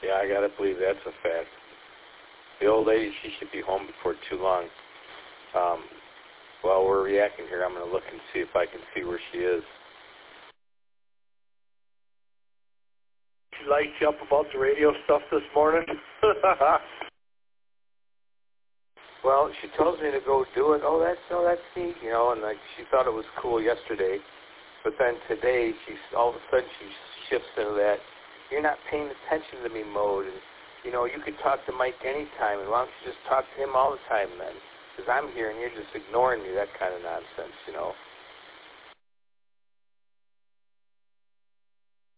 Yeah, I gotta believe that's a fact. The old lady, she should be home before too long. While we're reacting here, I'm gonna look and see if I can see where she is. She lights you up about the radio stuff this morning? Well, she tells me to go do it. Oh, that's neat, you know. And like she thought it was cool yesterday, but then today all of a sudden she shifts into that you're not paying attention to me mode. And you know, you could talk to Mike anytime, and why don't you just talk to him all the time then? Because I'm here and you're just ignoring me. That kind of nonsense, you know.